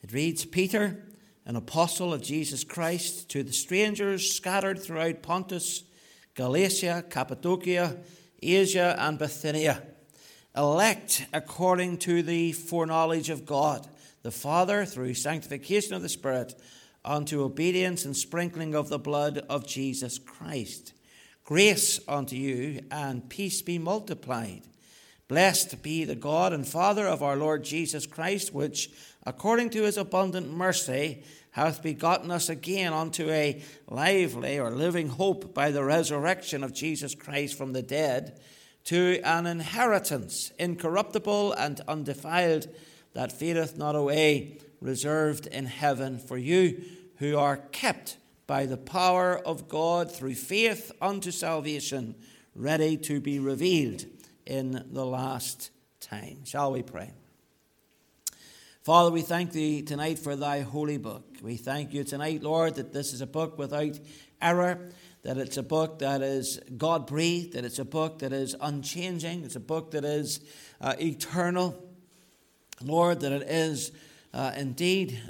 It reads, Peter, an apostle of Jesus Christ, to the strangers scattered throughout Pontus, Galatia, Cappadocia, Asia, and Bithynia, elect according to the foreknowledge of God, the Father, through sanctification of the Spirit, unto obedience and sprinkling of the blood of Jesus Christ. Grace unto you, and peace be multiplied. Blessed be the God and Father of our Lord Jesus Christ, which, according to his abundant mercy, hath begotten us again unto a lively or living hope by the resurrection of Jesus Christ from the dead, to an inheritance incorruptible and undefiled, that fadeth not away, reserved in heaven for you, who are kept by the power of God through faith unto salvation, ready to be revealed in the last time. Shall we pray? Father, we thank thee tonight for thy holy book. We thank you tonight, Lord, that this is a book without error, that it's a book that is God-breathed, that it's a book that is unchanging, it's a book that is eternal. Lord, that it is indeed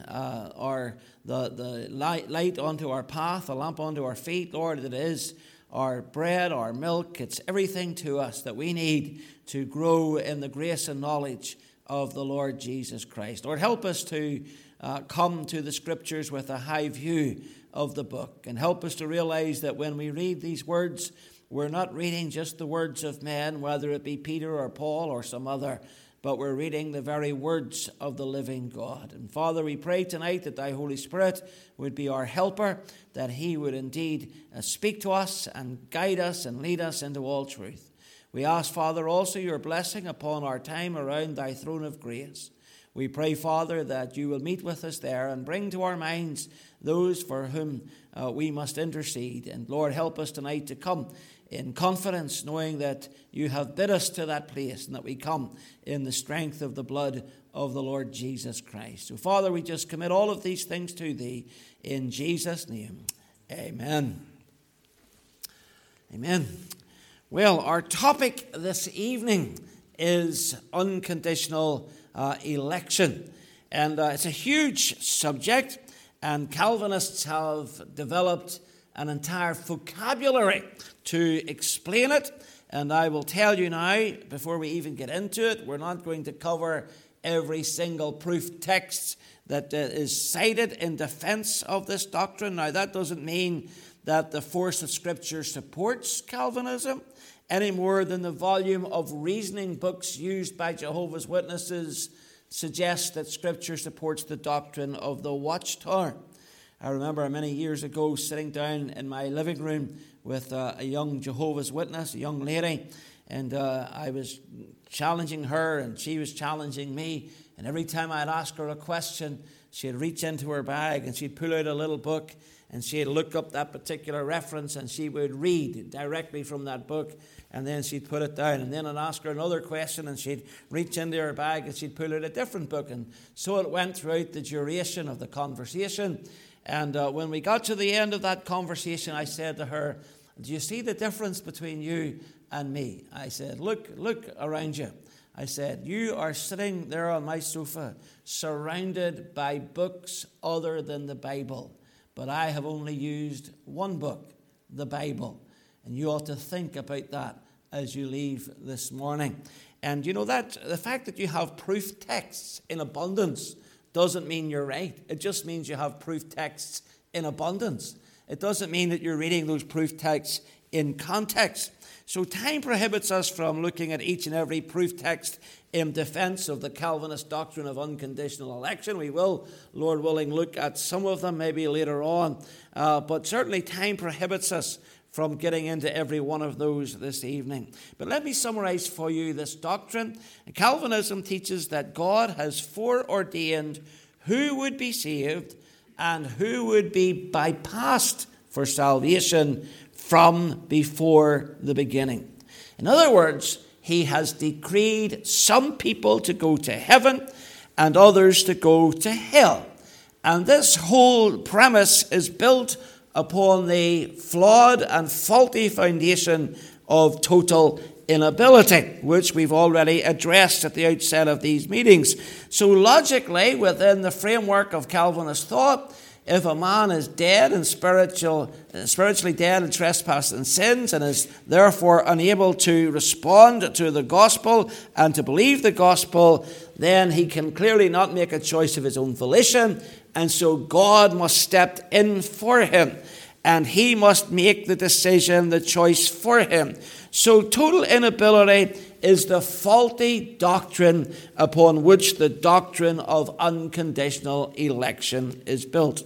the light unto our path, a lamp unto our feet. Lord, that it is our bread, our milk. It's everything to us that we need to grow in the grace and knowledge of the Lord Jesus Christ. Lord, help us to come to the Scriptures with a high view of the book, and help us to realize that when we read these words, we're not reading just the words of men, whether it be Peter or Paul or some other, but we're reading the very words of the living God. And Father, we pray tonight that thy Holy Spirit would be our helper, that he would indeed speak to us and guide us and lead us into all truth. We ask, Father, also your blessing upon our time around thy throne of grace. We pray, Father, that you will meet with us there and bring to our minds those for whom we must intercede. And Lord, help us tonight to come in confidence, knowing that you have bid us to that place, and that we come in the strength of the blood of the Lord Jesus Christ. So, Father, we just commit all of these things to thee in Jesus' name. Amen. Amen. Well, our topic this evening is unconditional election. And it's a huge subject, and Calvinists have developed an entire vocabulary to explain it. And I will tell you now, before we even get into it, we're not going to cover every single proof text that is cited in defense of this doctrine. Now, that doesn't mean that the force of Scripture supports Calvinism any more than the volume of reasoning books used by Jehovah's Witnesses suggests that Scripture supports the doctrine of the watchtower. I remember many years ago sitting down in my living room with a young Jehovah's Witness, a young lady, and I was challenging her and she was challenging me. And every time I'd ask her a question, she'd reach into her bag and she'd pull out a little book and she'd look up that particular reference and she would read directly from that book, and then she'd put it down. And then I'd ask her another question and she'd reach into her bag and she'd pull out a different book. And so it went throughout the duration of the conversation. And when we got to the end of that conversation, I said to her, do you see the difference between you and me? I said, look around you. I said, you are sitting there on my sofa surrounded by books other than the Bible. But I have only used one book, the Bible. And you ought to think about that as you leave this morning. And you know that the fact that you have proof texts in abundance doesn't mean you're right. It just means you have proof texts in abundance. It doesn't mean that you're reading those proof texts in context. So time prohibits us from looking at each and every proof text in defense of the Calvinist doctrine of unconditional election. We will, Lord willing, look at some of them maybe later on. But certainly time prohibits us from getting into every one of those this evening. But let me summarize for you this doctrine. Calvinism teaches that God has foreordained who would be saved and who would be bypassed for salvation from before the beginning. In other words, he has decreed some people to go to heaven and others to go to hell. And this whole premise is built upon the flawed and faulty foundation of total inability, which we've already addressed at the outset of these meetings. So logically, within the framework of Calvinist thought, if a man is dead and spiritually dead in trespasses and sins, and is therefore unable to respond to the gospel and to believe the gospel, then he can clearly not make a choice of his own volition, and so God must step in for him, and he must make the decision, the choice for him. So total inability is the faulty doctrine upon which the doctrine of unconditional election is built.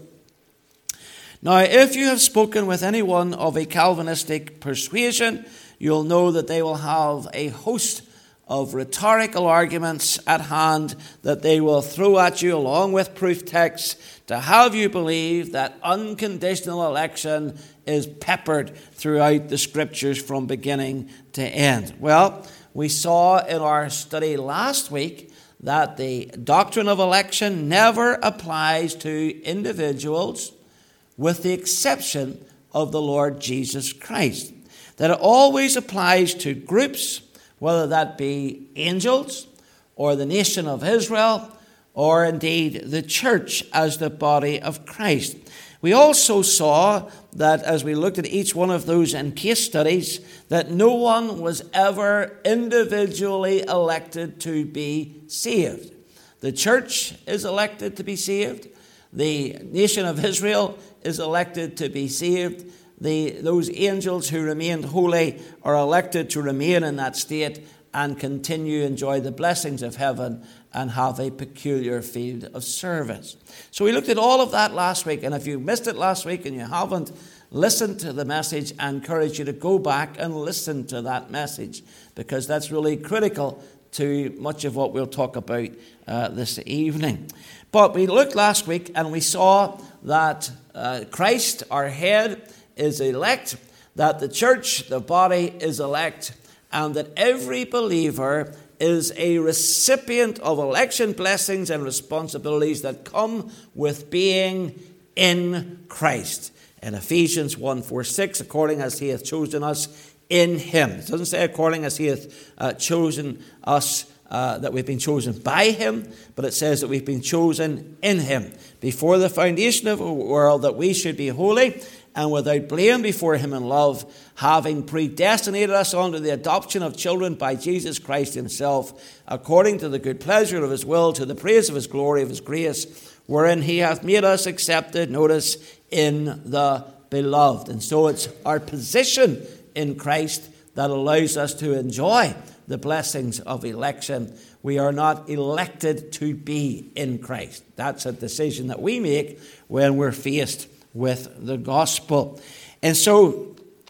Now, if you have spoken with anyone of a Calvinistic persuasion, you'll know that they will have a host of rhetorical arguments at hand that they will throw at you along with proof texts to have you believe that unconditional election is peppered throughout the Scriptures from beginning to end. Well, we saw in our study last week that the doctrine of election never applies to individuals with the exception of the Lord Jesus Christ. That it always applies to groups, whether that be angels or the nation of Israel or indeed the church as the body of Christ. We also saw that as we looked at each one of those in case studies, that no one was ever individually elected to be saved. The church is elected to be saved. The nation of Israel is elected to be saved. Those angels who remained holy are elected to remain in that state and continue to enjoy the blessings of heaven and have a peculiar field of service. So we looked at all of that last week, and if you missed it last week and you haven't listened to the message, I encourage you to go back and listen to that message, because that's really critical to much of what we'll talk about this evening. But we looked last week and we saw that Christ, our head, is elect, that the church, the body, is elect, and that every believer is a recipient of election blessings and responsibilities that come with being in Christ. In Ephesians 1:4-6, according as he hath chosen us in him. It doesn't say according as he hath chosen us, that we've been chosen by him, but it says that we've been chosen in him before the foundation of the world, that we should be holy and without blame before him in love, having predestinated us unto the adoption of children by Jesus Christ himself, according to the good pleasure of his will, to the praise of his glory, of his grace, wherein he hath made us accepted, notice, in the beloved. And so it's our position in Christ that allows us to enjoy the blessings of election. We are not elected to be in Christ. That's a decision that we make when we're faced with the gospel. And so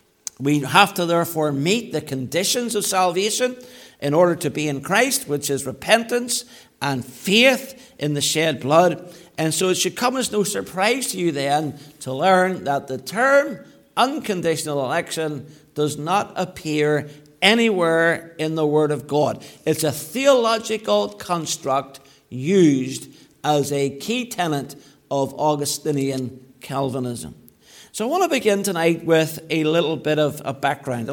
we have to therefore meet the conditions of salvation in order to be in Christ, which is repentance and faith in the shed blood. And so it should come as no surprise to you then to learn that the term unconditional election does not appear anywhere in the Word of God. It's a theological construct used as a key tenet of Augustinian Calvinism. So I want to begin tonight with a little bit of a background.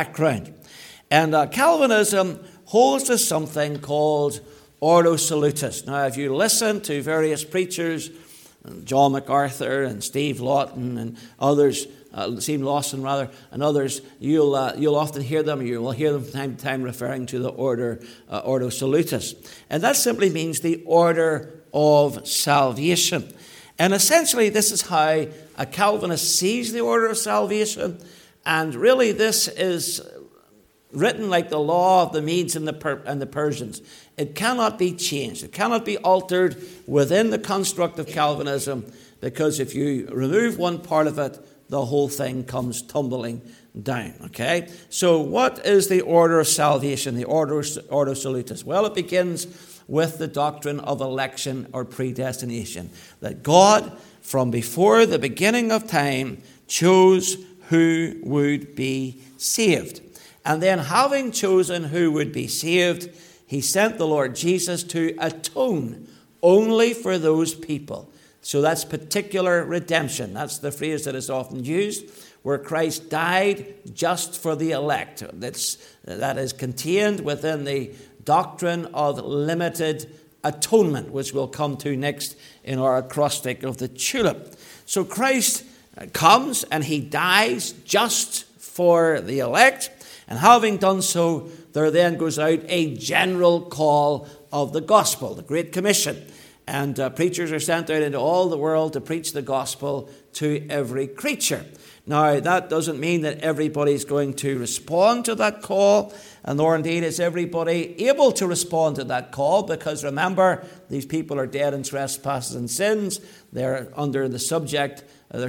And Calvinism holds to something called Ordo Salutis. Now, if you listen to various preachers, John MacArthur and Steve Lawson and others, Steve Lawson rather, and others, you'll often hear them, you will hear them from time to time referring to the Ordo Salutis. And that simply means the order of salvation. And essentially, this is how a Calvinist sees the order of salvation. And really, this is written like the law of the Medes and the Persians. It cannot be changed. It cannot be altered within the construct of Calvinism, because if you remove one part of it, the whole thing comes tumbling down. Okay? So what is the order of salvation, the Ordo Salutis? Well, it begins with the doctrine of election or predestination, that God, from before the beginning of time, chose who would be saved. And then, having chosen who would be saved, he sent the Lord Jesus to atone only for those people. So that's particular redemption. That's the phrase that is often used, where Christ died just for the elect. That is contained within the doctrine of limited atonement, which we'll come to next in our acrostic of the tulip. So Christ comes and he dies just for the elect, and having done so, there then goes out a general call of the gospel, the Great Commission. And preachers are sent out into all the world to preach the gospel to every creature. Now, that doesn't mean that everybody's going to respond to that call, and nor indeed is everybody able to respond to that call, because remember, these people are dead in trespasses and sins. They're subject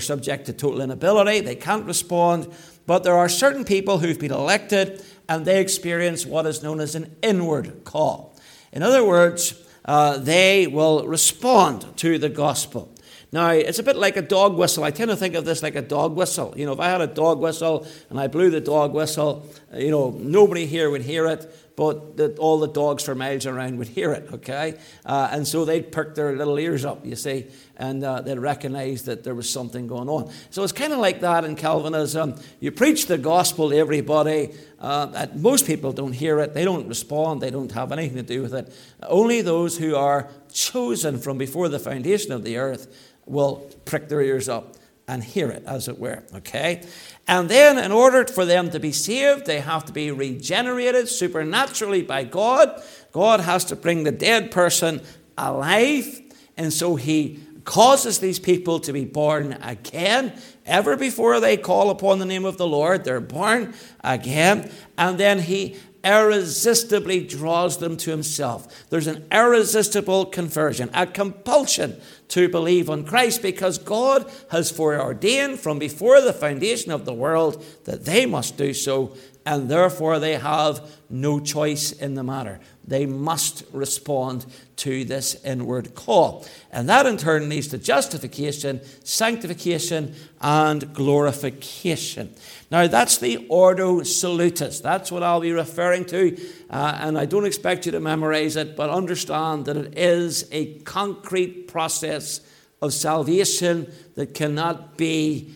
to total inability. They can't respond. But there are certain people who've been elected, and they experience what is known as an inward call. In other words, they will respond to the gospel. Now, it's a bit like a dog whistle. I tend to think of this like a dog whistle. You know, if I had a dog whistle and I blew the dog whistle, nobody here would hear it, but all the dogs for miles around would hear it, okay? And so they'd perk their little ears up, you see, and they'd recognize that there was something going on. So it's kind of like that in Calvinism. You preach the gospel to everybody. Most people don't hear it. They don't respond. They don't have anything to do with it. Only those who are chosen from before the foundation of the earth will prick their ears up and hear it, as it were, okay? And then in order for them to be saved, they have to be regenerated supernaturally by God. God has to bring the dead person alive, and so he causes these people to be born again. Ever before they call upon the name of the Lord, they're born again, and then he irresistibly draws them to himself. There's an irresistible conversion, a compulsion to believe on Christ, because God has foreordained from before the foundation of the world that they must do so, and therefore they have no choice in the matter. They must respond to this inward call. And that in turn leads to justification, sanctification, and glorification. Now, that's the Ordo Salutis. That's what I'll be referring to. And I don't expect you to memorize it, but understand that it is a concrete process of salvation that cannot be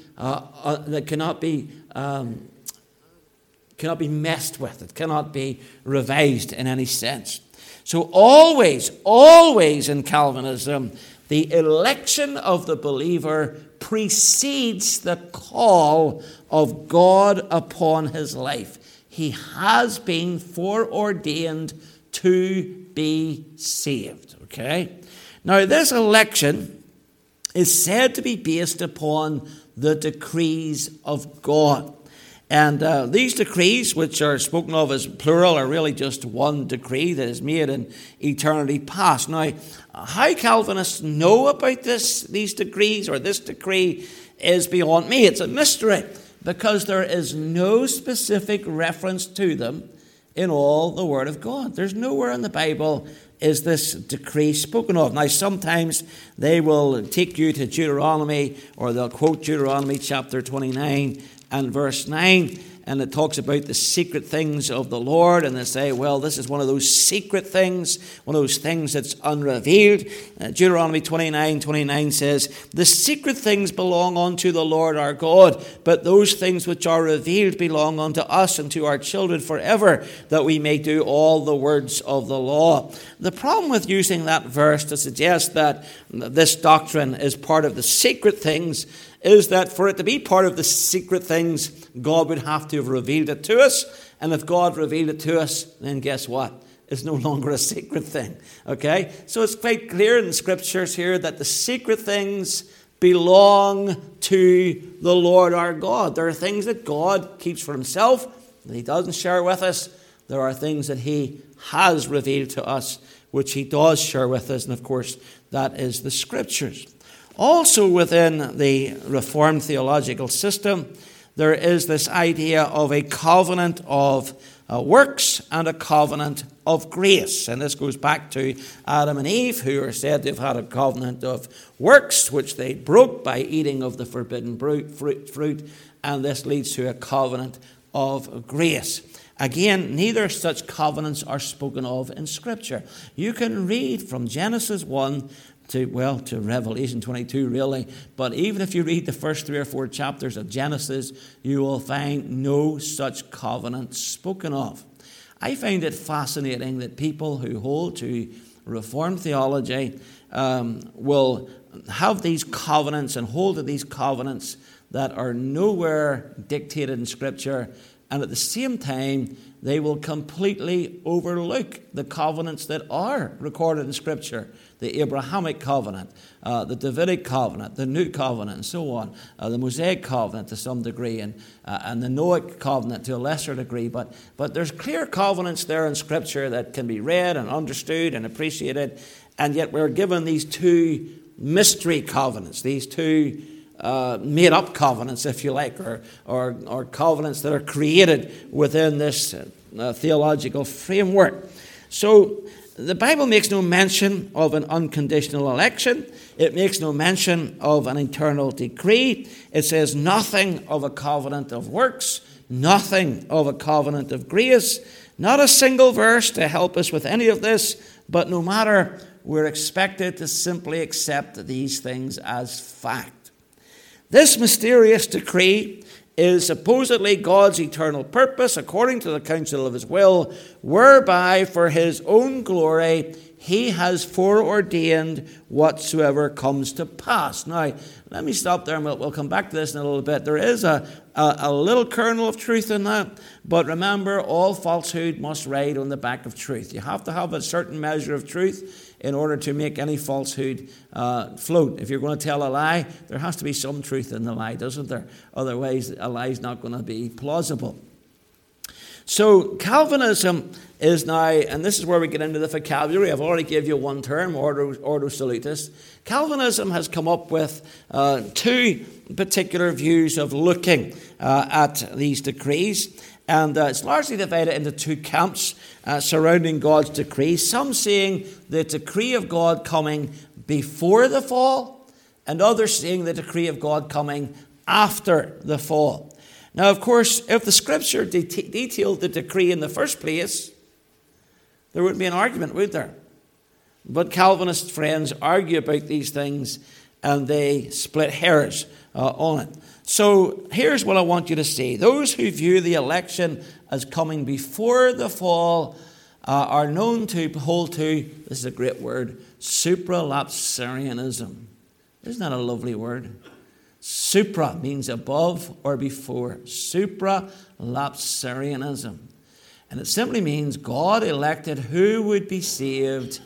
messed with. It cannot be revised in any sense. So always in Calvinism, the election of the believer precedes the call of God upon his life. He has been foreordained to be saved. Okay? Now, this election is said to be based upon the decrees of God. And these decrees, which are spoken of as plural, are really just one decree that is made in eternity past. Now, how Calvinists know about these decrees or this decree is beyond me. It's a mystery, because there is no specific reference to them in all the Word of God. There's nowhere in the Bible is this decree spoken of. Now, sometimes they will take you to Deuteronomy, or they'll quote Deuteronomy chapter 29 and verse 9, and it talks about the secret things of the Lord, and they say, well, this is one of those secret things, one of those things that's unrevealed. Deuteronomy 29:29 says, the secret things belong unto the Lord our God, but those things which are revealed belong unto us and to our children forever, that we may do all the words of the law. The problem with using that verse to suggest that this doctrine is part of the secret things is that for it to be part of the secret things, God would have to have revealed it to us. And if God revealed it to us, then guess what? It's no longer a secret thing. Okay? So it's quite clear in the scriptures here that the secret things belong to the Lord our God. There are things that God keeps for himself that he doesn't share with us. There are things that he has revealed to us, which he does share with us. And of course, that is the scriptures. Also within the Reformed theological system, there is this idea of a covenant of works and a covenant of grace. And this goes back to Adam and Eve, who are said to have had a covenant of works, which they broke by eating of the forbidden fruit. And this leads to a covenant of grace. Again, neither such covenants are spoken of in Scripture. You can read from Genesis 1 to Revelation 22 really. But even if you read the first 3 or 4 chapters of Genesis, you will find no such covenant spoken of. I find it fascinating that people who hold to Reformed theology will have these covenants and hold to these covenants that are nowhere dictated in Scripture, and at the same time they will completely overlook the covenants that are recorded in Scripture. The Abrahamic covenant, the Davidic covenant, the New covenant, and so on. The Mosaic covenant to some degree, and the Noahic covenant to a lesser degree. But there's clear covenants there in Scripture that can be read and understood and appreciated. And yet we're given these 2 mystery covenants, these 2 made-up covenants, if you like, or covenants that are created within this theological framework. So the Bible makes no mention of an unconditional election. It makes no mention of an eternal decree. It says nothing of a covenant of works, nothing of a covenant of grace, not a single verse to help us with any of this, but no matter, we're expected to simply accept these things as fact. This mysterious decree is supposedly God's eternal purpose, according to the counsel of his will, whereby for his own glory he has foreordained whatsoever comes to pass. Now, let me stop there and we'll come back to this in a little bit. There is a little kernel of truth in that, but remember, all falsehood must ride on the back of truth. You have to have a certain measure of truth in order to make any falsehood float. If you're going to tell a lie, there has to be some truth in the lie, doesn't there? Otherwise, a lie is not going to be plausible. So Calvinism is now, and this is where we get into the vocabulary. I've already given you one term, ordo salutis. Calvinism has come up with 2 particular views of looking at these decrees. And it's largely divided into 2 camps surrounding God's decree. Some saying the decree of God coming before the fall, and others saying the decree of God coming after the fall. Now, of course, if the Scripture detailed the decree in the first place, there wouldn't be an argument, would there? But Calvinist friends argue about these things, and they split hairs on it. So here's what I want you to see. Those who view the election as coming before the fall are known to hold to, this is a great word, supralapsarianism. Isn't that a lovely word? Supra means above or before. Supralapsarianism. And it simply means God elected who would be saved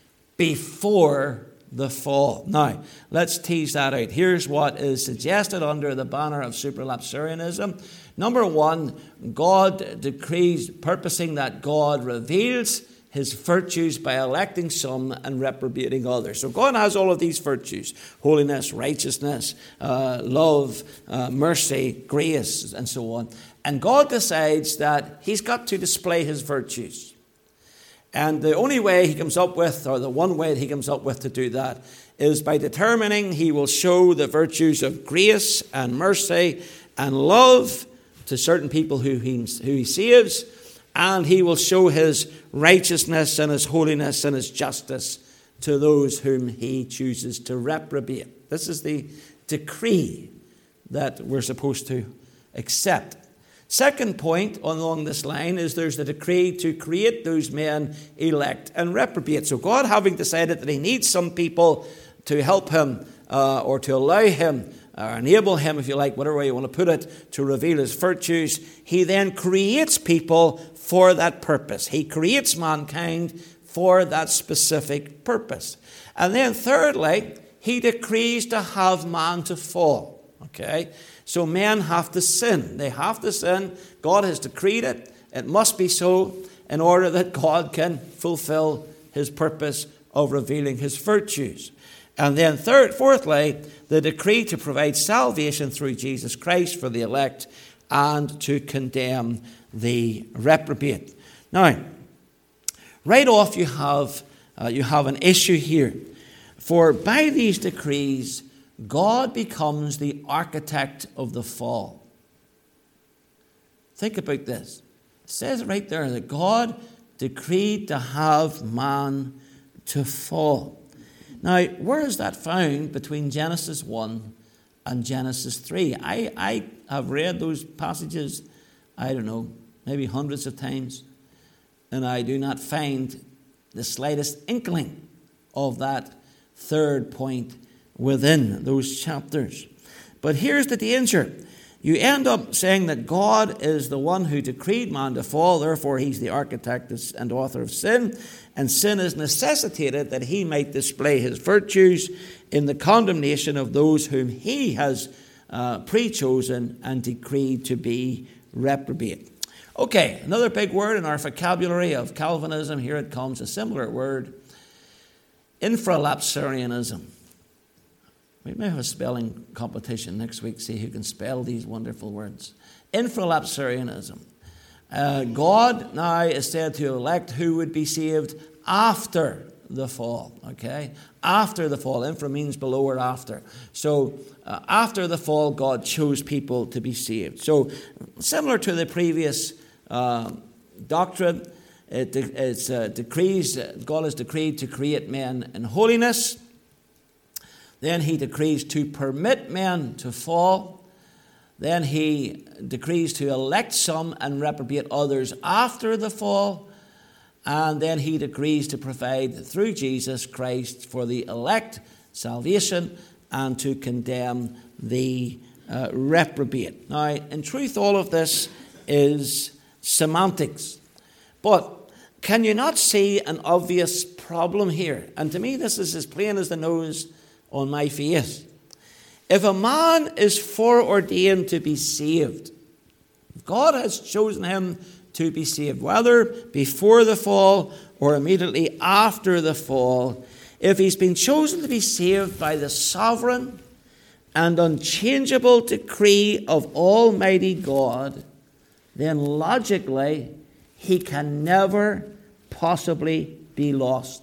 before the fall. Now, let's tease that out. Here's what is suggested under the banner of supralapsarianism. Number 1, God decrees, purposing that God reveals his virtues by electing some and reprobating others. So God has all of these virtues: holiness, righteousness, love, mercy, grace, and so on. And God decides that he's got to display his virtues. And the only way he comes up with, or the one way that he comes up with to do that, is by determining he will show the virtues of grace and mercy and love to certain people who he saves, and he will show his righteousness and his holiness and his justice to those whom he chooses to reprobate. This is the decree that we're supposed to accept. Second point along this line is there's the decree to create those men elect and reprobate. So God, having decided that he needs some people to help him or to allow him or enable him, if you like, whatever way you want to put it, to reveal his virtues, he then creates people for that purpose. He creates mankind for that specific purpose. And then thirdly, he decrees to have man to fall. Okay? So men have to sin. They have to sin. God has decreed it. It must be so in order that God can fulfill his purpose of revealing his virtues. And then fourthly, the decree to provide salvation through Jesus Christ for the elect and to condemn the reprobate. Now, right off you have an issue here. For by these decrees, God becomes the architect of the fall. Think about this. It says right there that God decreed to have man to fall. Now, where is that found between Genesis 1 and Genesis 3? I have read those passages, I don't know, maybe hundreds of times, and I do not find the slightest inkling of that third point within those chapters. But here's the danger. You end up saying that God is the one who decreed man to fall, therefore he's the architect and author of sin, and sin is necessitated that he might display his virtues in the condemnation of those whom he has pre-chosen and decreed to be reprobate. Okay, another big word in our vocabulary of Calvinism. Here it comes, a similar word. Infralapsarianism. We may have a spelling competition next week, see who can spell these wonderful words. Infralapsarianism. God now is said to elect who would be saved after the fall. Okay? After the fall. Infra means below or after. So after the fall, God chose people to be saved. So similar to the previous doctrine, God has decreed to create men in holiness. Then he decrees to permit men to fall. Then he decrees to elect some and reprobate others after the fall. And then he decrees to provide through Jesus Christ for the elect salvation and to condemn the reprobate. Now, in truth, all of this is semantics. But can you not see an obvious problem here? And to me, this is as plain as the nose on my face. If a man is foreordained to be saved, God has chosen him to be saved, whether before the fall or immediately after the fall, if he's been chosen to be saved by the sovereign and unchangeable decree of Almighty God, then logically he can never possibly be lost.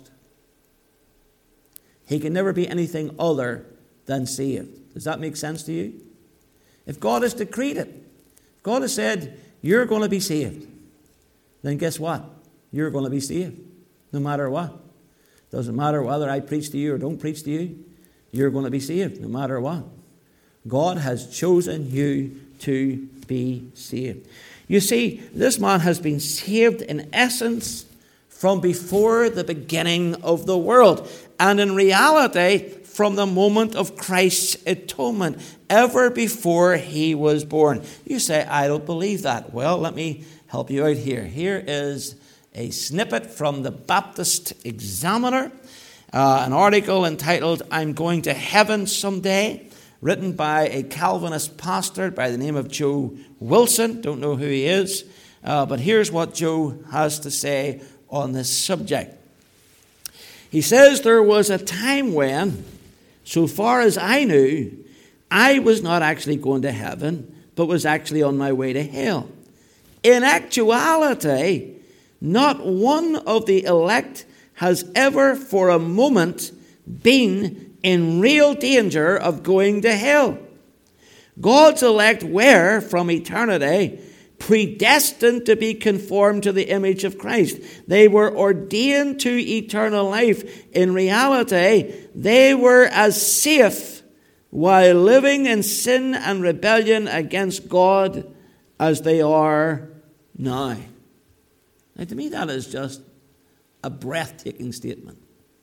He can never be anything other than saved. Does that make sense to you? If God has decreed it, if God has said, you're going to be saved, then guess what? You're going to be saved, no matter what. Doesn't matter whether I preach to you or don't preach to you. You're going to be saved, no matter what. God has chosen you to be saved. You see, this man has been saved in essence from before the beginning of the world. And in reality, from the moment of Christ's atonement, ever before he was born. You say, I don't believe that. Well, let me help you out here. Here is a snippet from the Baptist Examiner, an article entitled, I'm Going to Heaven Someday, written by a Calvinist pastor by the name of Joe Wilson. Don't know who he is, but here's what Joe has to say on this subject. He says, there was a time when, so far as I knew, I was not actually going to heaven, but was actually on my way to hell. In actuality, not one of the elect has ever for a moment been in real danger of going to hell. God's elect were, from eternity, predestined to be conformed to the image of Christ. They were ordained to eternal life. In reality, they were as safe while living in sin and rebellion against God as they are now. Now, to me, that is just a breathtaking statement.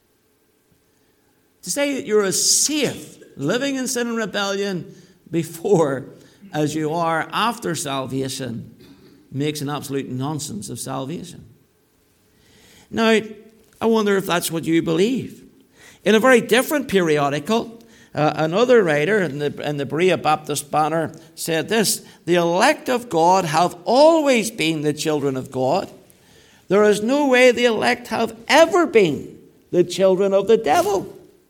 To say that you're as safe living in sin and rebellion before as you are after salvation makes an absolute nonsense of salvation. Now, I wonder if that's what you believe. In a very different periodical, another writer in the Berea Baptist Banner said this: the elect of God have always been the children of God. There is no way the elect have ever been the children of the devil.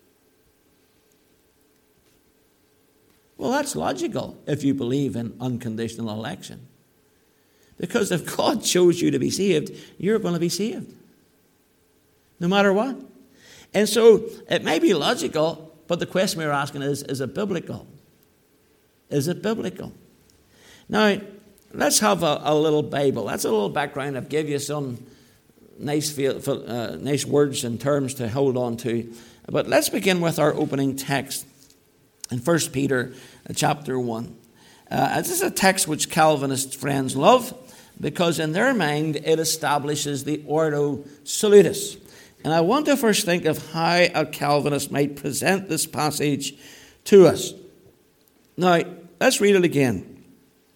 Well, that's logical if you believe in unconditional election. Because if God chose you to be saved, you're going to be saved. No matter what. And so it may be logical, but the question we're asking is it biblical? Is it biblical? Now, let's have a little Bible. That's a little background. I've given you some nice words and terms to hold on to. But let's begin with our opening text in 1 Peter chapter 1. This is a text which Calvinist friends love because in their mind it establishes the Ordo Salutis. And I want to first think of how a Calvinist might present this passage to us. Now, let's read it again.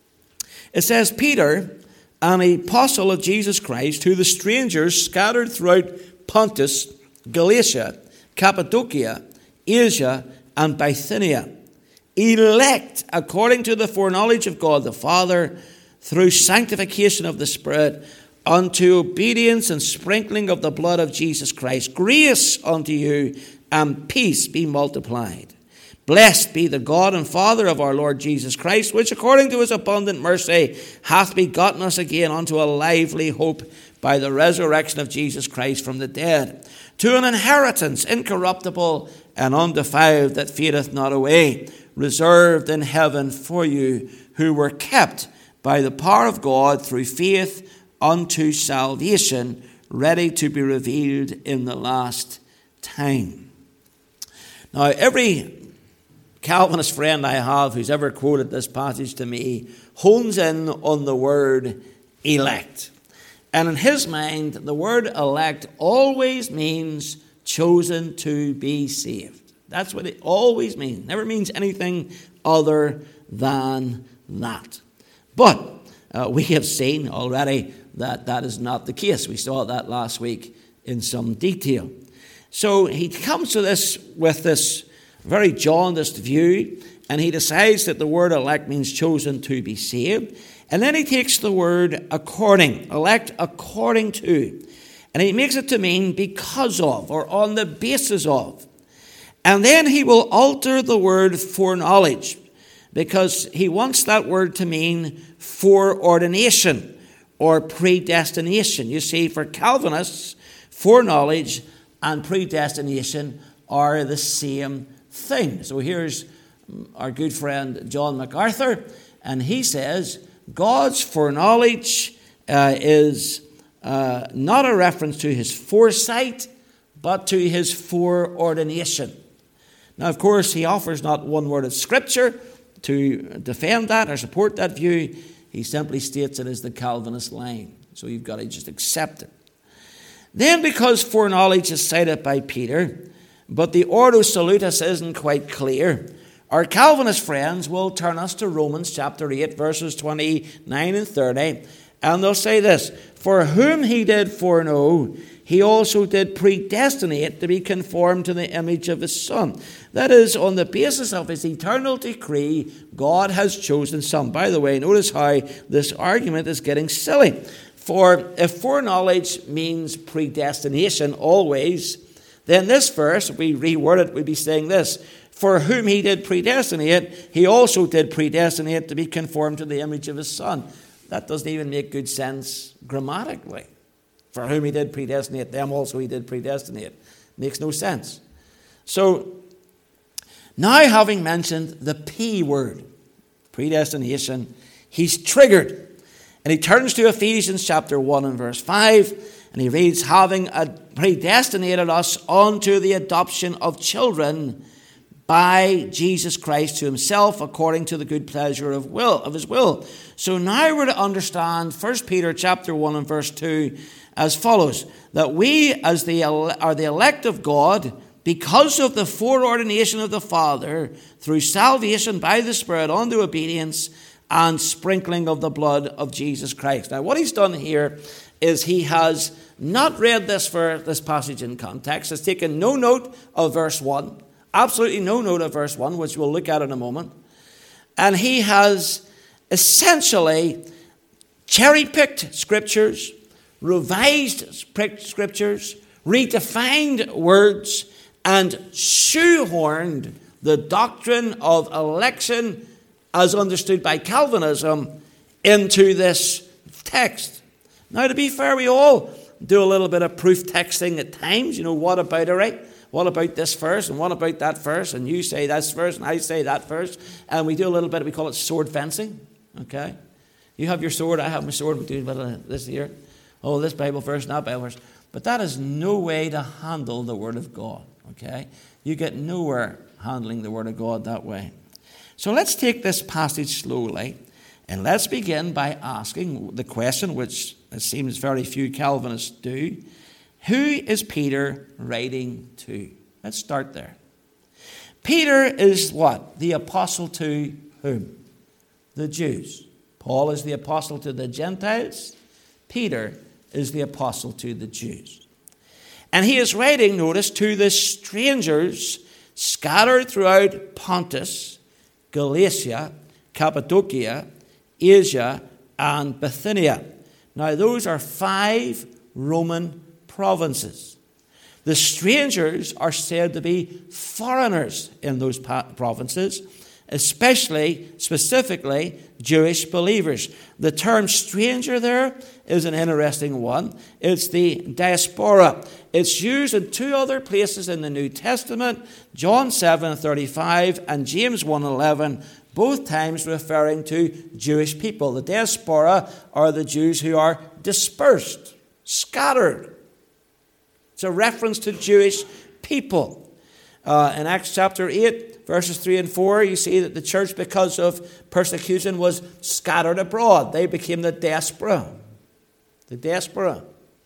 It says, Peter, an apostle of Jesus Christ, to the strangers scattered throughout Pontus, Galatia, Cappadocia, Asia, and Bithynia, elect according to the foreknowledge of God the Father, through sanctification of the Spirit, unto obedience and sprinkling of the blood of Jesus Christ. Grace unto you and peace be multiplied. Blessed be the God and Father of our Lord Jesus Christ, which according to his abundant mercy hath begotten us again unto a lively hope by the resurrection of Jesus Christ from the dead, to an inheritance incorruptible and undefiled that fadeth not away, reserved in heaven for you, who were kept by the power of God through faith unto salvation, ready to be revealed in the last time. Now, every Calvinist friend I have who's ever quoted this passage to me hones in on the word elect. And in his mind, the word elect always means chosen to be saved. That's what it always means. Never means anything other than that. But we have seen already that that is not the case. We saw that last week in some detail. So he comes to this with this very jaundiced view, and he decides that the word elect means chosen to be saved. And then he takes the word according, elect according to, and he makes it to mean because of or on the basis of. And then he will alter the word foreknowledge, because he wants that word to mean foreordination or predestination. You see, for Calvinists, foreknowledge and predestination are the same thing. So here's our good friend John MacArthur, and he says God's foreknowledge is not a reference to his foresight, but to his foreordination. Now, of course, he offers not one word of Scripture to defend that or support that view. He simply states it as the Calvinist line. So you've got to just accept it. Then, because foreknowledge is cited by Peter, but the Ordo Salutis isn't quite clear, our Calvinist friends will turn us to Romans chapter 8, verses 29 and 30, and they'll say this: For whom he did foreknow, he also did predestinate to be conformed to the image of his Son. That is, on the basis of his eternal decree, God has chosen some. By the way, notice how this argument is getting silly. For if foreknowledge means predestination always, then this verse, if we reword it, we'd be saying this: For whom he did predestinate, he also did predestinate to be conformed to the image of his Son. That doesn't even make good sense grammatically. For whom he did predestinate, them also he did predestinate. Makes no sense. So, now having mentioned the P word, predestination, he's triggered. And he turns to Ephesians chapter 1 and verse 5, and he reads, having predestinated us unto the adoption of children by Jesus Christ to himself, according to the good pleasure of his will. So now we're to understand 1 Peter chapter 1 and verse 2 as follows: that we are the elect of God because of the foreordination of the Father, through salvation by the Spirit unto obedience and sprinkling of the blood of Jesus Christ. Now, what he's done here is he has not read this passage in context. He's taken no note of verse 1, absolutely no note of verse 1, which we'll look at in a moment. And he has essentially cherry-picked scriptures, revised scriptures, redefined words, and shoehorned the doctrine of election as understood by Calvinism into this text. Now, to be fair, we all do a little bit of proof texting at times. You know, what about it, right? What about this verse and what about that verse? And you say this verse and I say that verse. And we do a little bit, we call it sword fencing. Okay? You have your sword, I have my sword. We do a bit of this here. Oh, this Bible verse, that Bible verse. But that is no way to handle the Word of God. Okay? You get nowhere handling the Word of God that way. So let's take this passage slowly, and let's begin by asking the question, which it seems very few Calvinists do. Who is Peter writing to? Let's start there. Peter is what? The apostle to whom? The Jews. Paul is the apostle to the Gentiles. Peter is the apostle to the Jews. And he is writing, notice, to the strangers scattered throughout Pontus, Galatia, Cappadocia, Asia, and Bithynia. Now, those are 5 Roman provinces. The strangers are said to be foreigners in those provinces, specifically Jewish believers. The term stranger there is an interesting one. It's the diaspora. It's used in 2 other places in the New Testament, John 7:35 and James 1:11, both times referring to Jewish people. The diaspora are the Jews who are dispersed, scattered. It's a reference to Jewish people. In Acts chapter 8, verses 3 and 4, you see that the church, because of persecution, was scattered abroad. They became the diaspora. The diaspora.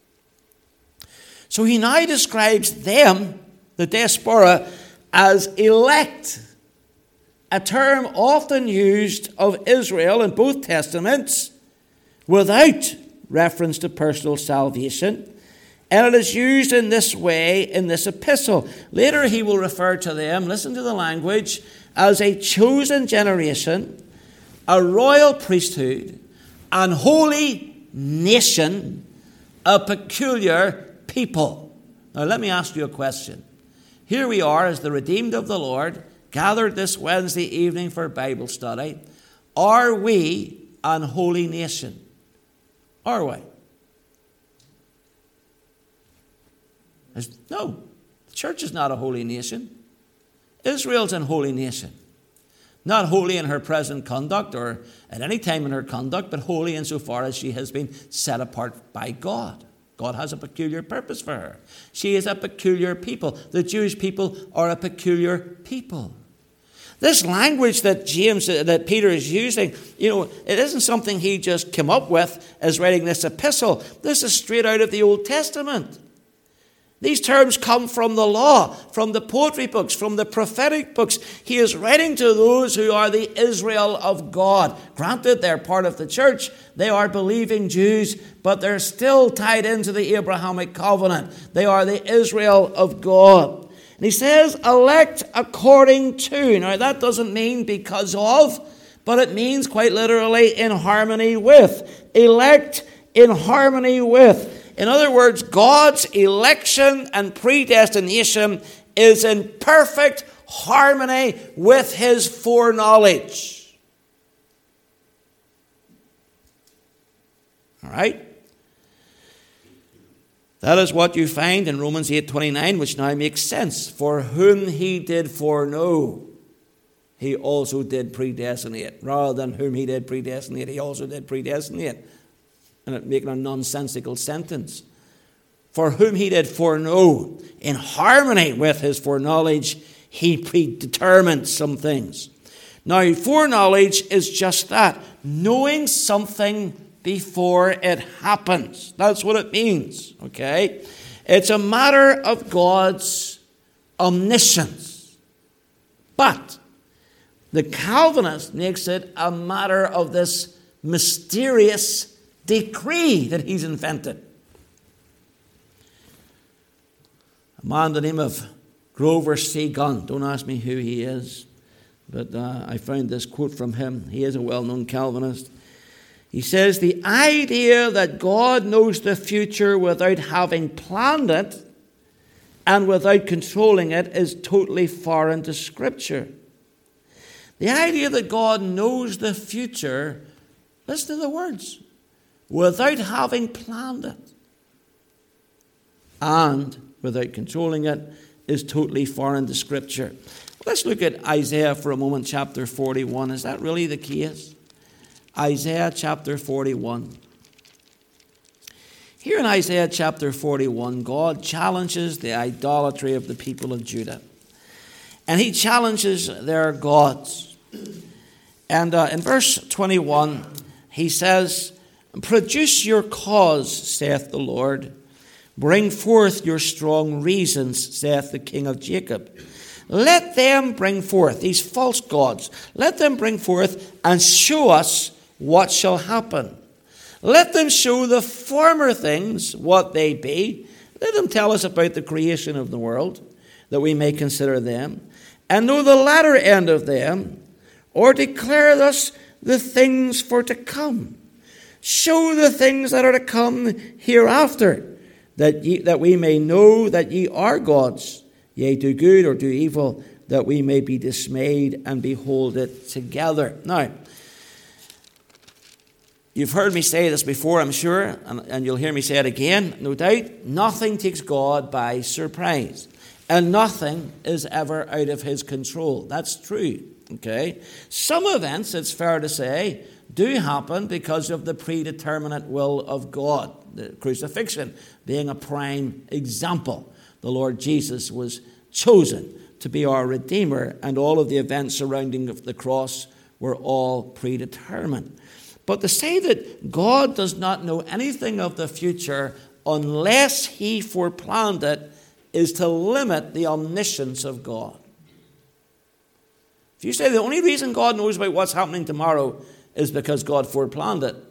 So he now describes them, the diaspora, as elect. A term often used of Israel in both testaments without reference to personal salvation. And it is used in this way in this epistle. Later he will refer to them, listen to the language, as a chosen generation, a royal priesthood, an holy nation, a peculiar people. Now let me ask you a question. Here we are as the redeemed of the Lord, gathered this Wednesday evening for Bible study. Are we an holy nation? Are we? No, the church is not a holy nation. Israel's an holy nation. Not holy in her present conduct or at any time in her conduct, but holy insofar as she has been set apart by God. God has a peculiar purpose for her. She is a peculiar people. The Jewish people are a peculiar people. This language that Peter is using, it isn't something he just came up with as writing this epistle. This is straight out of the Old Testament. These terms come from the law, from the poetry books, from the prophetic books. He is writing to those who are the Israel of God. Granted, they're part of the church. They are believing Jews, but they're still tied into the Abrahamic covenant. They are the Israel of God. And he says, elect according to. Now, that doesn't mean because of, but it means quite literally in harmony with. Elect in harmony with. In other words, God's election and predestination is in perfect harmony with his foreknowledge. All right? That is what you find in Romans 8:29, which now makes sense. For whom he did foreknow, he also did predestinate. Rather than whom he did predestinate, he also did predestinate. And it making a nonsensical sentence. For whom he did foreknow, in harmony with his foreknowledge, he predetermined some things. Now, foreknowledge is just that, knowing something before it happens. That's what it means, okay? It's a matter of God's omniscience. But the Calvinist makes it a matter of this mysterious decree that he's invented. A man by the name of Grover C. Gunn. Don't ask me who he is, but I found this quote from him. He is a well-known Calvinist. He says, the idea that God knows the future without having planned it and without controlling it is totally foreign to Scripture. The idea that God knows the future, listen to the words, without having planned it and without controlling it is totally foreign to Scripture. Let's look at Isaiah for a moment, chapter 41. Is that really the case? Isaiah chapter 41. Here in Isaiah chapter 41, God challenges the idolatry of the people of Judah. And he challenges their gods. And in verse 21, he says, "Produce your cause, saith the Lord. Bring forth your strong reasons, saith the King of Jacob. Let them bring forth," these false gods, "let them bring forth and show us what shall happen. Let them show the former things what they be. Let them tell us about the creation of the world, that we may consider them, and know the latter end of them, or declare us the things for to come. Show the things that are to come hereafter, that we may know that ye are gods. Yea, do good or do evil, that we may be dismayed and behold it together." Now, you've heard me say this before, I'm sure, and you'll hear me say it again, no doubt. Nothing takes God by surprise, and nothing is ever out of his control. That's true, okay? Some events, it's fair to say, do happen because of the predeterminate will of God. The crucifixion being a prime example. The Lord Jesus was chosen to be our Redeemer, and all of the events surrounding the cross were all predetermined. But to say that God does not know anything of the future unless he foreplanned it is to limit the omniscience of God. If you say the only reason God knows about what's happening tomorrow is because God foreplanned it,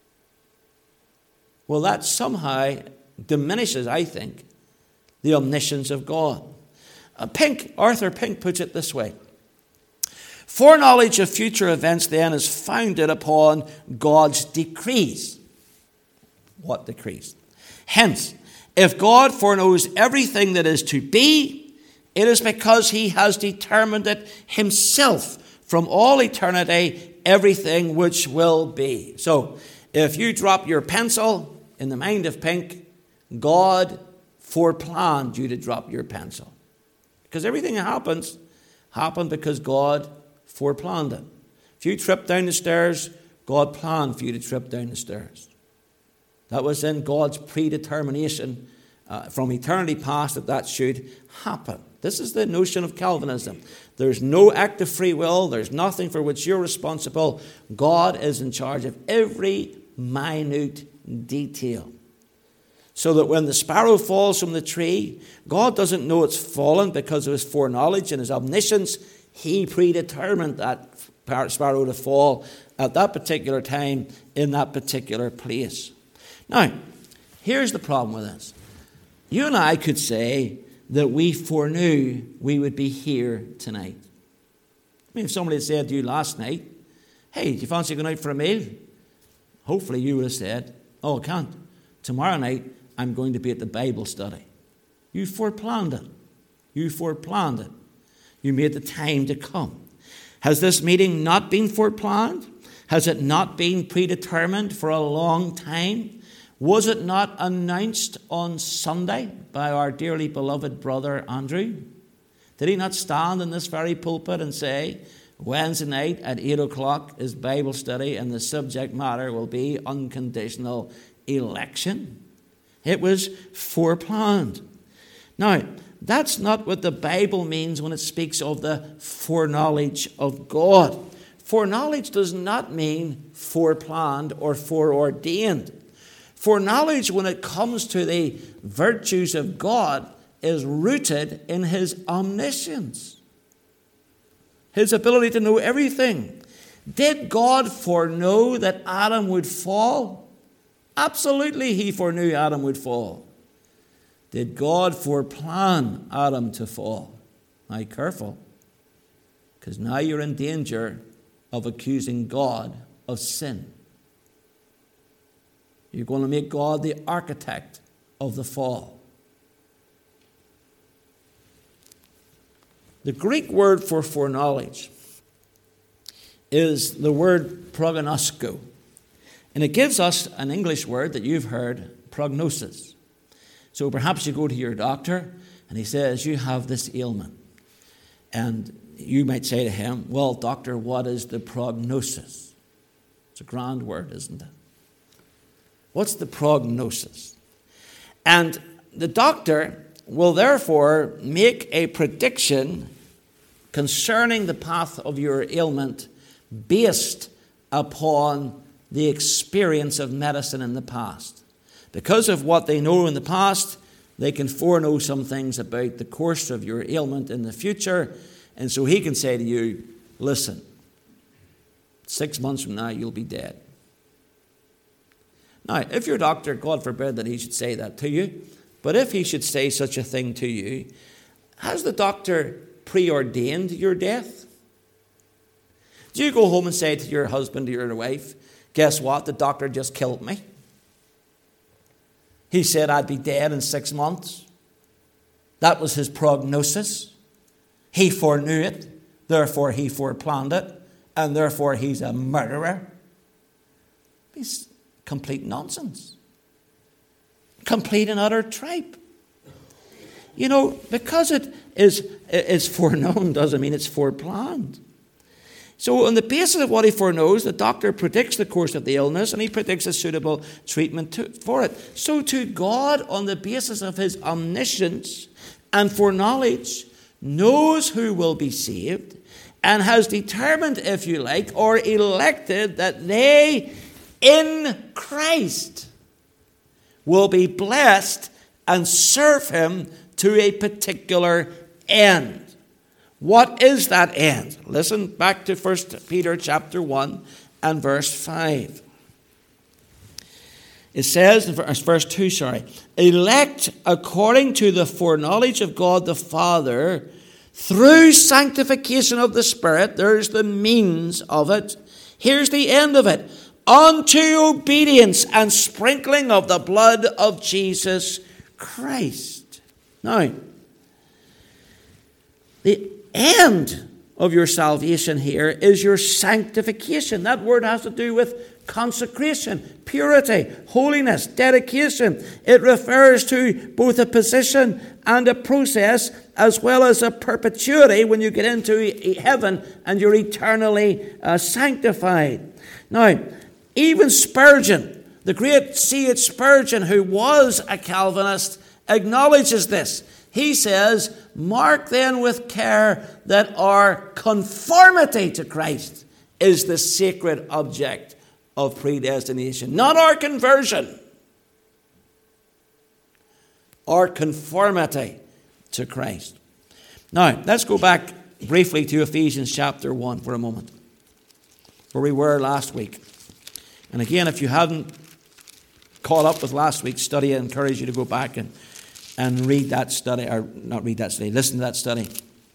well, that somehow diminishes, I think, the omniscience of God. Arthur Pink puts it this way: "Foreknowledge of future events then is founded upon God's decrees." What decrees? "Hence, if God foreknows everything that is to be, it is because he has determined it himself from all eternity, everything which will be." So, if you drop your pencil, in the mind of Pink, God foreplanned you to drop your pencil. Because everything that happened because God foreplanned it. If you trip down the stairs, God planned for you to trip down the stairs. That was in God's predetermination from eternity past that should happen. This is the notion of Calvinism. There's no act of free will. There's nothing for which you're responsible. God is in charge of every minute detail. So that when the sparrow falls from the tree, God doesn't know it's fallen because of his foreknowledge and his omniscience. He predetermined that sparrow to fall at that particular time in that particular place. Now, here's the problem with this. You and I could say that we foreknew we would be here tonight. I mean, if somebody had said to you last night, "Hey, do you fancy going out for a meal?" Hopefully you would have said, "Oh, I can't. Tomorrow night I'm going to be at the Bible study." You foreplanned it. You foreplanned it. You made the time to come. Has this meeting not been foreplanned? Has it not been predetermined for a long time? Was it not announced on Sunday by our dearly beloved brother Andrew? Did he not stand in this very pulpit and say, "Wednesday night at 8 o'clock is Bible study and the subject matter will be unconditional election"? It was foreplanned. Now, that's not what the Bible means when it speaks of the foreknowledge of God. Foreknowledge does not mean foreplanned or foreordained. Foreknowledge, when it comes to the virtues of God, is rooted in his omniscience, his ability to know everything. Did God foreknow that Adam would fall? Absolutely, he foreknew Adam would fall. Did God foreplan Adam to fall? Now, careful, because now you're in danger of accusing God of sin. You're going to make God the architect of the fall. The Greek word for foreknowledge is the word prognosko. And it gives us an English word that you've heard, prognosis. So perhaps you go to your doctor and he says, "You have this ailment." And you might say to him, "Well, doctor, what is the prognosis?" It's a grand word, isn't it? What's the prognosis? And the doctor will therefore make a prediction concerning the path of your ailment based upon the experience of medicine in the past. Because of what they know in the past, they can foreknow some things about the course of your ailment in the future. And so he can say to you, listen, 6 months from now you'll be dead. Now, if your doctor, God forbid that he should say that to you, but if he should say such a thing to you, has the doctor preordained your death? Do you go home and say to your husband or your wife, guess what, the doctor just killed me? He said I'd be dead in 6 months. That was his prognosis. He foreknew it, therefore he foreplanned it, and therefore he's a murderer. He's complete nonsense. Complete and utter tripe. You know, because it is foreknown doesn't mean it's foreplanned. So on the basis of what he foreknows, the doctor predicts the course of the illness and he predicts a suitable treatment for it. So to God, on the basis of his omniscience and foreknowledge, knows who will be saved and has determined, if you like, or elected that they in Christ will be blessed and serve him to a particular end. What is that end? Listen back to 1 Peter chapter 1 and verse 5. It says in verse 2, elect according to the foreknowledge of God the Father through sanctification of the Spirit. There's the means of it. Here's the end of it. Unto obedience and sprinkling of the blood of Jesus Christ. Now, the end of your salvation here is your sanctification. That word has to do with consecration, purity, holiness, dedication. It refers to both a position and a process, as well as a perpetuity when you get into heaven and you're eternally sanctified. Now, even Spurgeon, the great C.H. Spurgeon, who was a Calvinist, acknowledges this. He says, mark then with care that our conformity to Christ is the sacred object of predestination. Not our conversion. Our conformity to Christ. Now, let's go back briefly to Ephesians chapter 1 for a moment, where we were last week. And again, if you haven't caught up with last week's study, I encourage you to go back and read that study, or not read that study, listen to that study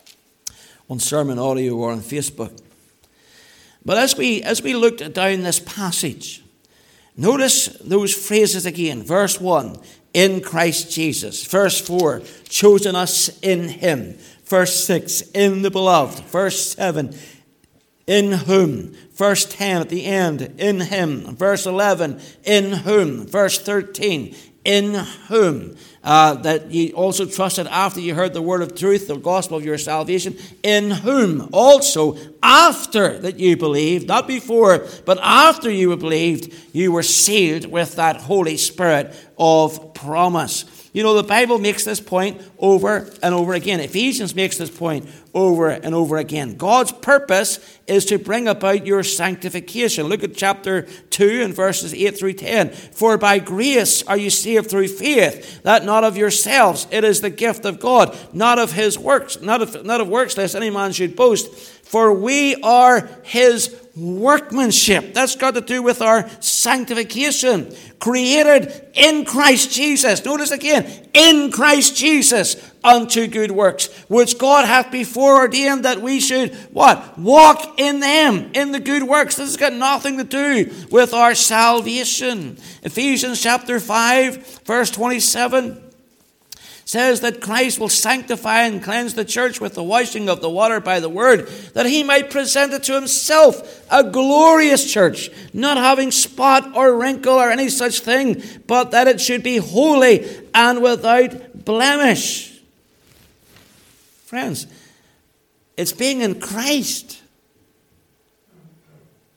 on sermon audio or on Facebook. But as we looked down this passage, notice those phrases again. Verse 1, in Christ Jesus. Verse 4, chosen us in him. Verse 6, in the beloved. Verse 7, in whom. Verse 10 at the end, in him. Verse 11, in whom. Verse 13, in whom. That ye also trusted after you heard the word of truth, the gospel of your salvation, in whom also after that you believed, not before, but after you believed, you were sealed with that Holy Spirit of promise. You know, the Bible makes this point over and over again. Ephesians makes this point over and over again. God's purpose is to bring about your sanctification. Look at chapter 2 and verses 8 through 10. For by grace are you saved through faith, that not of yourselves. It is the gift of God, not of his works, not of works, lest any man should boast. For we are his workmanship. That's got to do with our sanctification. Created in Christ Jesus. Notice again, in Christ Jesus unto good works, which God hath before ordained that we should, what? Walk in them, in the good works. This has got nothing to do with our salvation. Ephesians chapter 5, verse 27. Says that Christ will sanctify and cleanse the church with the washing of the water by the word, that he might present it to himself a glorious church, not having spot or wrinkle or any such thing, but that it should be holy and without blemish. Friends, it's being in Christ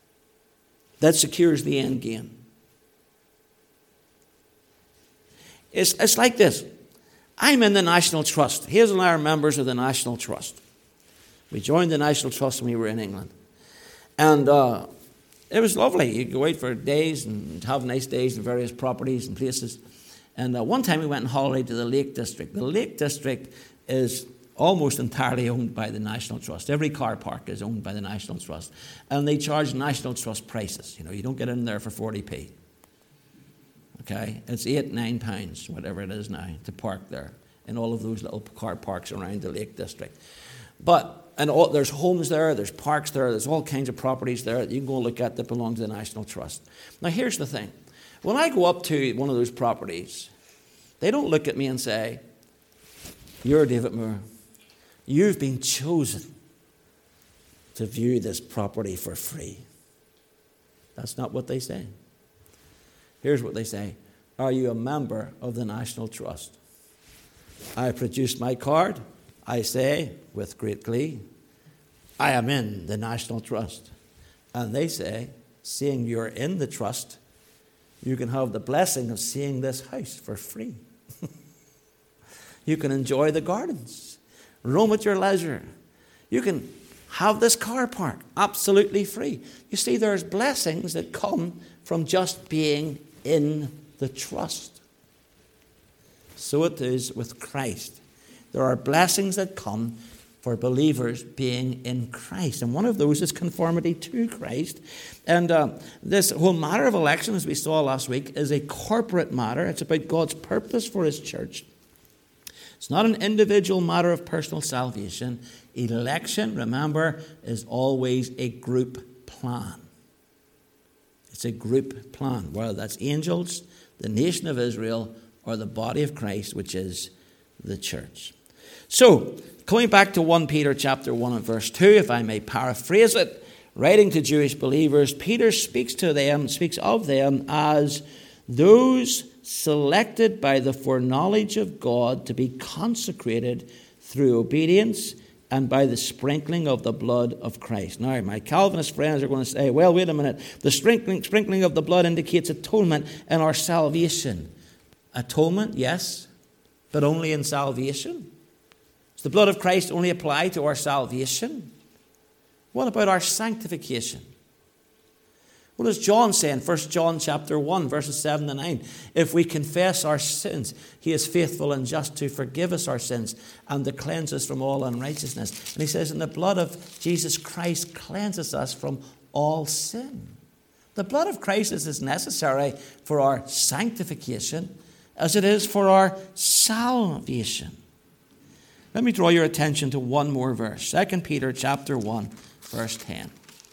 that secures the end game. It's like this. I'm in the National Trust. Hazel and I are members of the National Trust. We joined the National Trust when we were in England. And it was lovely. You go out for days and have nice days in various properties and places. And one time we went on holiday to the Lake District. The Lake District is almost entirely owned by the National Trust. Every car park is owned by the National Trust. And they charge National Trust prices. You don't get in there for 40p. Okay? It's £8-9, whatever it is now, to park there in all of those little car parks around the Lake District. There's homes there, there's parks there, there's all kinds of properties there that you can go look at that belong to the National Trust. Now, here's the thing. When I go up to one of those properties, they don't look at me and say, "You're David Moore. You've been chosen to view this property for free." That's not what they say. Here's what they say. "Are you a member of the National Trust?" I produce my card. I say, with great glee, "I am in the National Trust." And they say, "Seeing you're in the trust, you can have the blessing of seeing this house for free. You can enjoy the gardens, roam at your leisure. You can have this car park absolutely free." You see, there's blessings that come from just being in the trust. So it is with Christ. There are blessings that come for believers being in Christ. And one of those is conformity to Christ. And this whole matter of election, as we saw last week, is a corporate matter. It's about God's purpose for his church. It's not an individual matter of personal salvation. Election, remember, is always a group plan. It's a group plan, whether that's angels, the nation of Israel, or the body of Christ, which is the church. So, coming back to 1 Peter chapter 1 and verse 2, if I may paraphrase it, writing to Jewish believers, Peter speaks of them as those selected by the foreknowledge of God to be consecrated through obedience and by the sprinkling of the blood of Christ. Now, my Calvinist friends are going to say, "Well, wait a minute. The sprinkling of the blood indicates atonement and our salvation." Atonement, yes, but only in salvation. Does the blood of Christ only apply to our salvation? What about our sanctification? What does John say in 1 John chapter 1, verses 7 to 9? If we confess our sins, he is faithful and just to forgive us our sins and to cleanse us from all unrighteousness. And he says, and the blood of Jesus Christ cleanses us from all sin. The blood of Christ is as necessary for our sanctification as it is for our salvation. Let me draw your attention to one more verse. 2 Peter chapter 1, verse 10.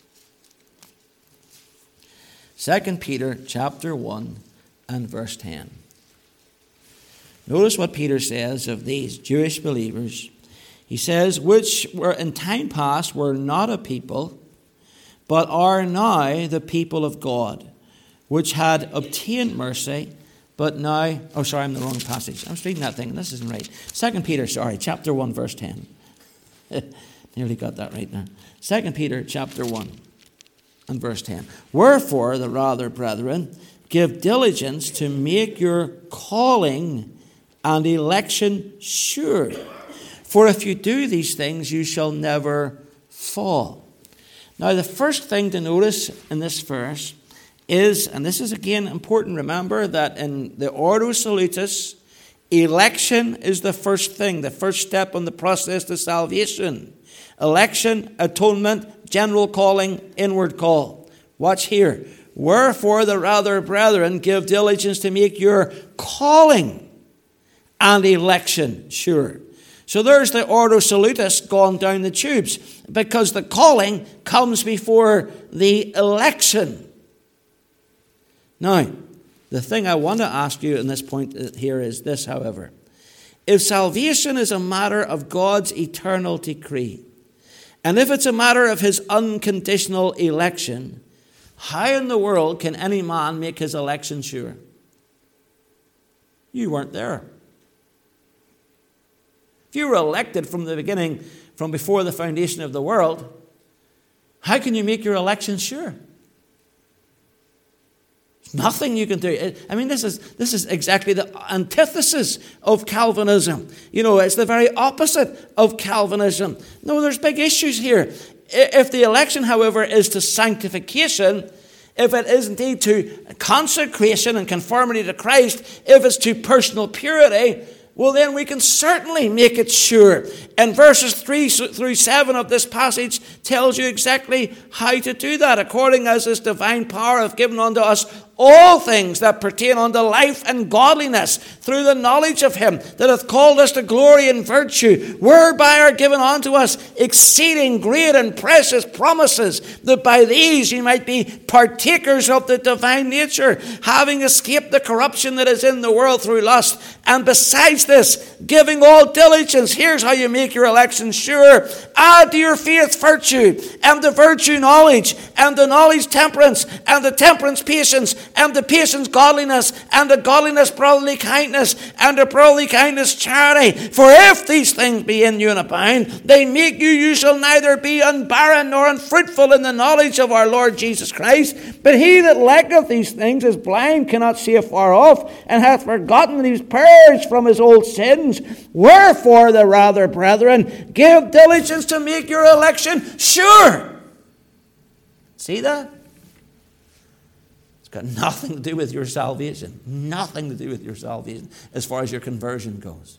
2 Peter chapter 1 and verse 10. Notice what Peter says of these Jewish believers. He says, which were in time past were not a people, but are now the people of God, which had obtained mercy, but now... Oh, sorry, I'm in the wrong passage. I was reading that thing. This isn't right. 2 Peter, chapter 1, verse 10. Nearly got that right now. 2 Peter chapter 1. And verse 10. Wherefore, the rather, brethren, give diligence to make your calling and election sure. For if you do these things, you shall never fall. Now, the first thing to notice in this verse is, and this is again important, remember that in the Ordo Salutis, election is the first thing, the first step on the process to salvation. Election, atonement, general calling, inward call. Watch here. Wherefore the rather, brethren, give diligence to make your calling and election sure. So there's the Ordo Salutis gone down the tubes, because the calling comes before the election. Now, the thing I want to ask you in this point here is this, however. If salvation is a matter of God's eternal decree, and if it's a matter of his unconditional election, how in the world can any man make his election sure? You weren't there. If you were elected from the beginning, from before the foundation of the world, how can you make your election sure? There's Nothing you can do. I mean, this is exactly the antithesis of Calvinism. It's the very opposite of Calvinism. No, there's big issues here. If the election, however, is to sanctification, if it is indeed to consecration and conformity to Christ, if it's to personal purity, well, then we can certainly make it sure. And verses 3 through 7 of this passage tells you exactly how to do that. According as his divine power hath given unto us all things that pertain unto life and godliness, through the knowledge of him that hath called us to glory and virtue, whereby are given unto us exceeding great and precious promises, that by these ye might be partakers of the divine nature, having escaped the corruption that is in the world through lust. And besides this, giving all diligence, here's how you make your election sure: add to your faith virtue, and the virtue knowledge, and the knowledge temperance, and the temperance patience, and the patience godliness, and the godliness brotherly kindness, and the brotherly kindness charity. For if these things be in you and abound, they make you shall neither be unbarren nor unfruitful in the knowledge of our Lord Jesus Christ. But he that lacketh these things is blind, cannot see afar off, and hath forgotten that he was purged from his old sins. Wherefore the rather, brethren, give diligence to make your election sure. See that? Got nothing to do with your salvation. Nothing to do with your salvation as far as your conversion goes.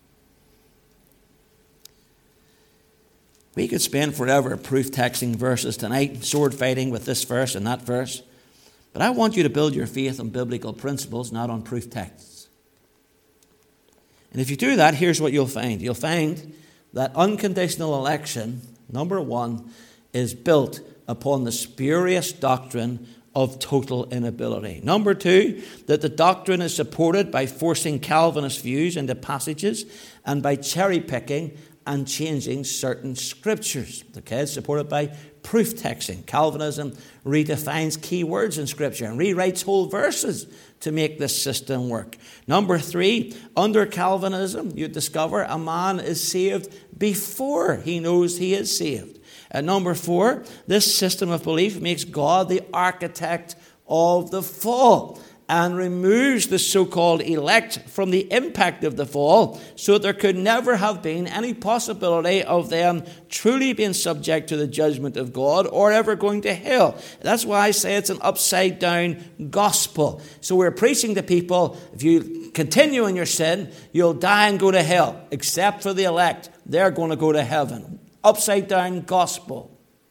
We could spend forever proof texting verses tonight, sword fighting with this verse and that verse. But I want you to build your faith on biblical principles, not on proof texts. And if you do that, here's what you'll find. You'll find that unconditional election, number one, is built upon the spurious doctrine of total inability. Number two, that the doctrine is supported by forcing Calvinist views into passages and by cherry picking and changing certain scriptures. Okay, it's supported by proof texting. Calvinism redefines key words in Scripture and rewrites whole verses to make this system work. Number three, under Calvinism, you discover a man is saved before he knows he is saved. And number four, this system of belief makes God the architect of the fall and removes the so-called elect from the impact of the fall, so that there could never have been any possibility of them truly being subject to the judgment of God or ever going to hell. That's why I say it's an upside-down gospel. So we're preaching to people, if you continue in your sin, you'll die and go to hell, except for the elect. They're going to go to heaven. Upside-down gospel.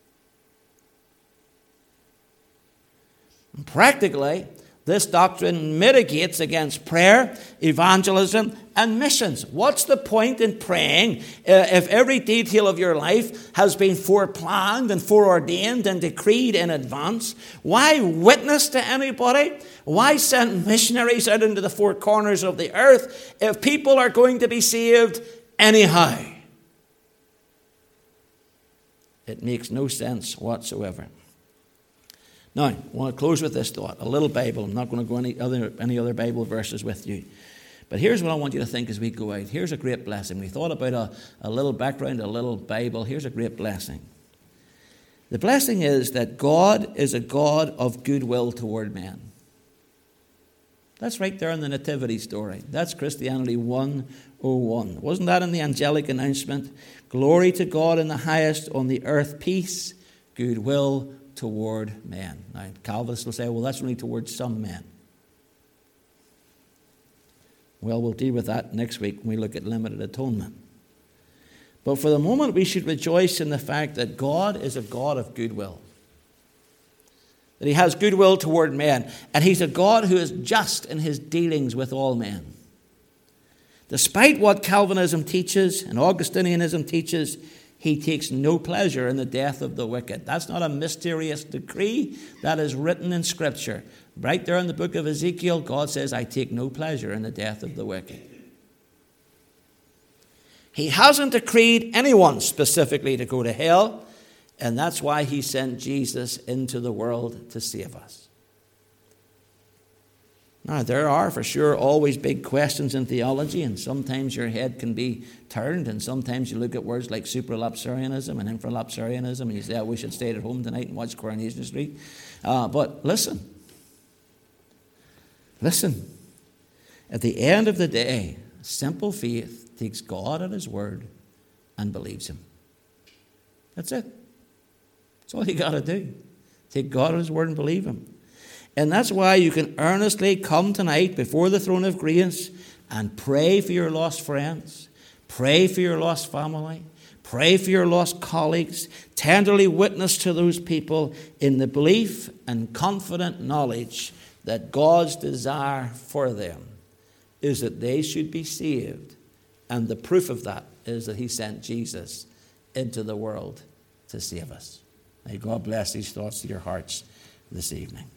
And practically, this doctrine mitigates against prayer, evangelism, and missions. What's the point in praying if every detail of your life has been foreplanned and foreordained and decreed in advance? Why witness to anybody? Why send missionaries out into the four corners of the earth if people are going to be saved anyhow? It makes no sense whatsoever. Now, I want to close with this thought. A little Bible. I'm not going to go any other Bible verses with you. But here's what I want you to think as we go out. Here's a great blessing. We thought about a little background, a little Bible. Here's a great blessing. The blessing is that God is a God of goodwill toward men. That's right there in the Nativity story. That's Christianity 101. Wasn't that in the angelic announcement? Glory to God in the highest, on the earth peace, goodwill toward men. Now, Calvinists will say, well, that's only towards some men. Well, we'll deal with that next week when we look at limited atonement. But for the moment, we should rejoice in the fact that God is a God of goodwill. That he has goodwill toward men. And he's a God who is just in his dealings with all men. Despite what Calvinism teaches and Augustinianism teaches, he takes no pleasure in the death of the wicked. That's not a mysterious decree. That is written in Scripture. Right there in the book of Ezekiel, God says, I take no pleasure in the death of the wicked. He hasn't decreed anyone specifically to go to hell, and that's why he sent Jesus into the world to save us. Now, there are for sure always big questions in theology, and sometimes your head can be turned, and sometimes you look at words like supralapsarianism and infralapsarianism, and you say, we should stay at home tonight and watch Coronation Street. But listen, Listen, at the end of the day, simple faith takes God at his word and believes him. That's it. That's all you got to do. Take God at his word and believe him. And that's why you can earnestly come tonight before the throne of grace and pray for your lost friends. Pray for your lost family. Pray for your lost colleagues. Tenderly witness to those people in the belief and confident knowledge that God's desire for them is that they should be saved. And the proof of that is that he sent Jesus into the world to save us. May God bless these thoughts to your hearts this evening.